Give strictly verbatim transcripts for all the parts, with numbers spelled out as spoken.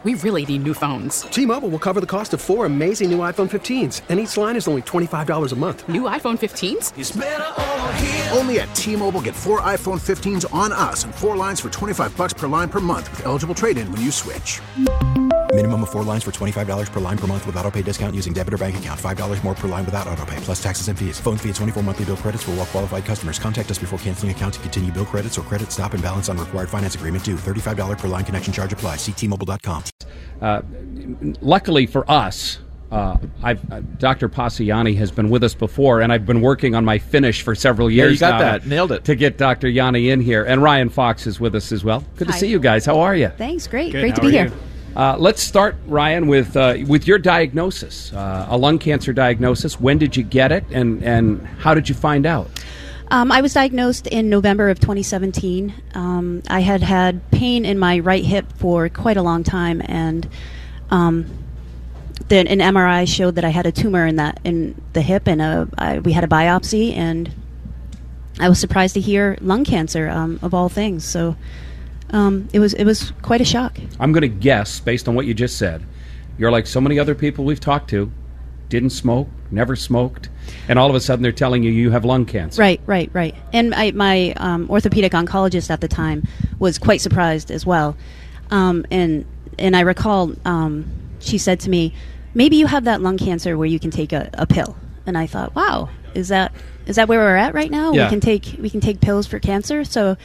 we really need new phones. T-Mobile will cover the cost of four amazing new iPhone fifteens, and each line is only twenty-five dollars a month. New iPhone fifteens? It's better over here. Only at T-Mobile, get four iPhone fifteens on us and four lines for twenty-five dollars per line per month with eligible trade-in when you switch. Minimum of four lines for twenty-five dollars per line per month with autopay discount using debit or bank account. five dollars more per line without autopay, plus taxes and fees. Phone fee at twenty-four monthly bill credits for well-qualified customers. Contact us before canceling account to continue bill credits or credit stop and balance on required finance agreement due. thirty-five dollars per line connection charge applies. See T Mobile dot com. Uh, luckily for us, uh, I've, uh, Doctor Pasiani has been with us before, and I've been working on my finish for several years. Yeah, you got now that. Nailed it. To get Doctor Yanni in here. And Ryan Fox is with us as well. Good to Hi. see you guys. How are you? Thanks. Great. Good. Great How to be are here. you? Uh, let's start, Ryan, with uh, with your diagnosis, uh, a lung cancer diagnosis. When did you get it, and, and how did you find out? Um, I was diagnosed in November of twenty seventeen. Um, I had had pain in my right hip for quite a long time, and um, then an M R I showed that I had a tumor in that in the hip, and a, I, we had a biopsy, and I was surprised to hear lung cancer, um, of all things. So um, it was it was quite a shock. I'm going to guess, based on what you just said, you're like so many other people we've talked to, didn't smoke, never smoked, and all of a sudden they're telling you you have lung cancer. Right, right, right. And I, my um, orthopedic oncologist at the time was quite surprised as well. Um, and and I recall um, she said to me, maybe you have that lung cancer where you can take a, a pill. And I thought, wow, is that is that where we're at right now? Yeah. We can take we can take pills for cancer. So,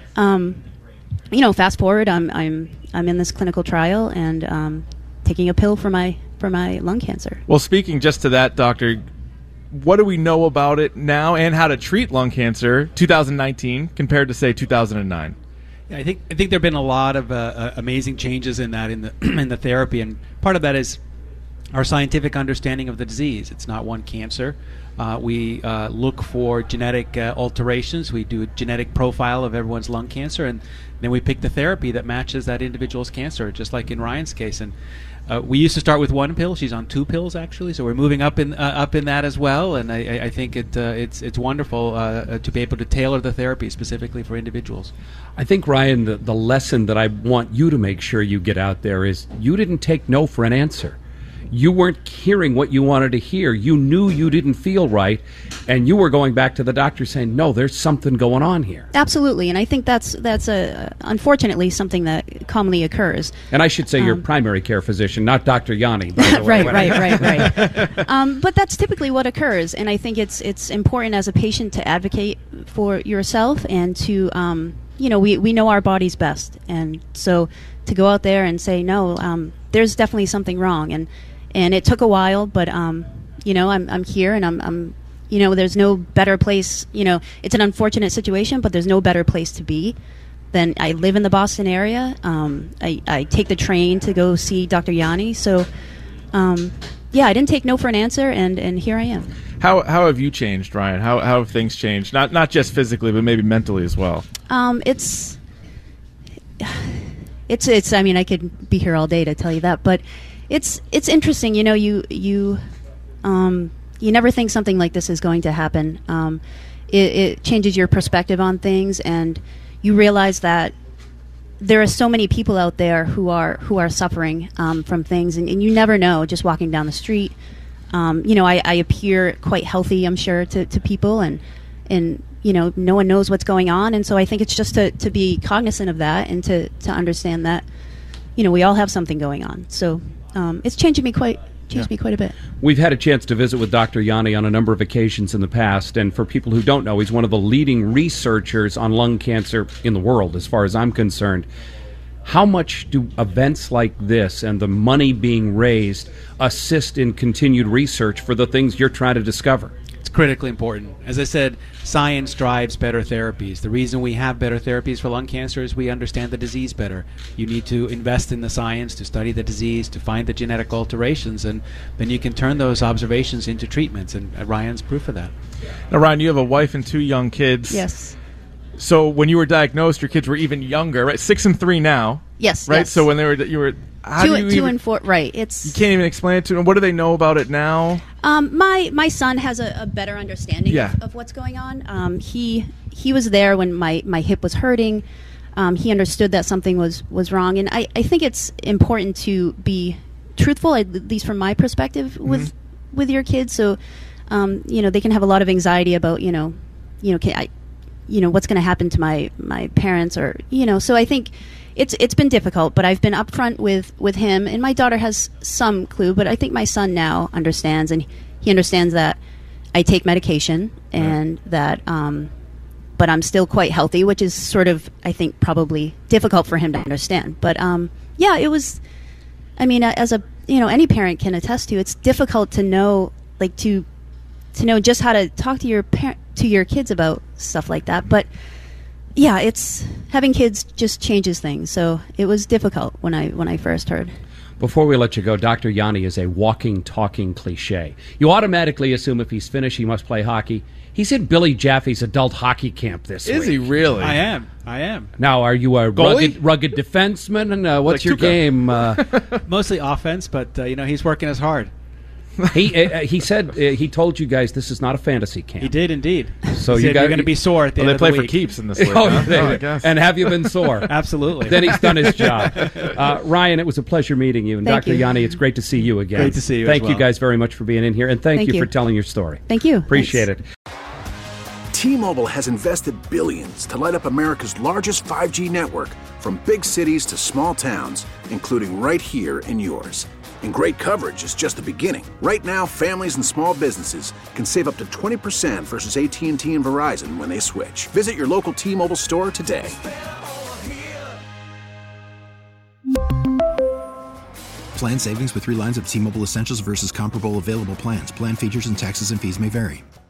um, you know, fast forward, I'm I'm I'm in this clinical trial and um, taking a pill for my for my lung cancer. Well, speaking just to that, Doctor, what do we know about it now and how to treat lung cancer two thousand nineteen compared to, say, two thousand nine? Yeah, I think I think there have been a lot of uh, uh, amazing changes in that in the in the therapy, and part of that is our scientific understanding of the disease. It's not one cancer. Uh, we uh, look for genetic uh, alterations. We do a genetic profile of everyone's lung cancer, and then we pick the therapy that matches that individual's cancer, just like in Ryan's case. And uh, we used to start with one pill. She's on two pills, actually, so we're moving up in uh, up in that as well. And I, I think it uh, it's it's wonderful uh, to be able to tailor the therapy specifically for individuals. I think, Ryan, the, the lesson that I want you to make sure you get out there is you didn't take no for an answer. You weren't hearing what you wanted to hear. You knew you didn't feel right, and you were going back to the doctor saying, no, there's something going on here. Absolutely, and I think that's that's a unfortunately something that commonly occurs. And I should say your Um, primary care physician, not Doctor Yanni. By the way. right, right, right, right. um, but that's typically what occurs, and I think it's it's important as a patient to advocate for yourself and to, um, you know, we, we know our bodies best, and so to go out there and say, no, um, there's definitely something wrong, and and it took a while, but um, you know, I'm I'm here, and I'm I'm, you know, there's no better place. You know, it's an unfortunate situation, but there's no better place to be than I live in the Boston area. Um, I I take the train to go see Doctor Yanni, so um, yeah, I didn't take no for an answer, and, and here I am. How how have you changed, Ryan? How how have things changed? Not not just physically, but maybe mentally as well. Um, it's it's it's. I mean, I could be here all day to tell you that, but it's it's interesting. You know, you you um, you never think something like this is going to happen. Um, it, it changes your perspective on things, and you realize that there are so many people out there who are who are suffering um, from things, and, and you never know just walking down the street. Um, you know, I, I appear quite healthy, I'm sure, to, to people, and and you know, no one knows what's going on, and so I think it's just to, to be cognizant of that and to, to understand that, you know, we all have something going on. So um, it's changing me quite changed Yeah. me quite a bit. We've had a chance to visit with Doctor Yanni on a number of occasions in the past, and for people who don't know, he's one of the leading researchers on lung cancer in the world, as far as I'm concerned. How much do events like this and the money being raised assist in continued research for the things you're trying to discover? It's critically important. As I said, science drives better therapies. The reason we have better therapies for lung cancer is we understand the disease better. You need to invest in the science to study the disease, to find the genetic alterations, and then you can turn those observations into treatments, and uh, Ryan's proof of that. Now, Ryan, you have a wife and two young kids. Yes. So when you were diagnosed, your kids were even younger, right? Six and three now. Yes. Right. Yes. So when they were, you were how two, do you two even, and four. Right. It's you can't even explain it to them. What do they know about it now? Um, my my son has a, a better understanding Yeah. of, of what's going on. Um, he he was there when my, my hip was hurting. um, he understood that something was, was wrong. And I, I think it's important to be truthful, at least from my perspective, with mm-hmm. with your kids. So, um, you know, they can have a lot of anxiety about, you know, you know, can I, you know, what's going to happen to my, my parents, or, you know. So I think it's it's been difficult, but I've been upfront with, with him. And my daughter has some clue, but I think my son now understands, and he understands that I take medication and right. that, um, but I'm still quite healthy, which is sort of, I think, probably difficult for him to understand. But um, yeah, it was. I mean, uh, as a you know, any parent can attest to, it's difficult to know, like to to know just how to talk to your par- to your kids about stuff like that. But yeah, it's having kids just changes things. So it was difficult when I when I first heard. Before we let you go, Doctor Yanni is a walking, talking cliche. You automatically assume if he's Finnish, he must play hockey. He's in Billy Jaffe's adult hockey camp this is week. Is he really? I am. I am. Now, are you a Goalie? rugged, rugged defenseman? And uh, what's Like your Tuukka. game? Uh, Mostly offense, but uh, you know, he's working as hard. he uh, he said uh, he told you guys this is not a fantasy camp. He did indeed. So he you said got you're going to be sore at the Well, end they of play the for week. keeps in this league. Oh, huh? they- Oh, I guess. and have you been sore? Absolutely. Then he's done his job. Uh, Ryan, it was a pleasure meeting you. And Thank Doctor you. Yanni, it's great to see you again. Great to see you Thank as you well. guys very much for being in here. And thank, Thank you, you. for telling your story. Thank you. Appreciate Thanks. it. T-Mobile has invested billions to light up America's largest five G network, from big cities to small towns, including right here in yours. And great coverage is just the beginning. Right now, families and small businesses can save up to twenty percent versus A T and T and Verizon when they switch. Visit your local T-Mobile store today. Plan savings with three lines of T-Mobile Essentials versus comparable available plans. Plan features and taxes and fees may vary.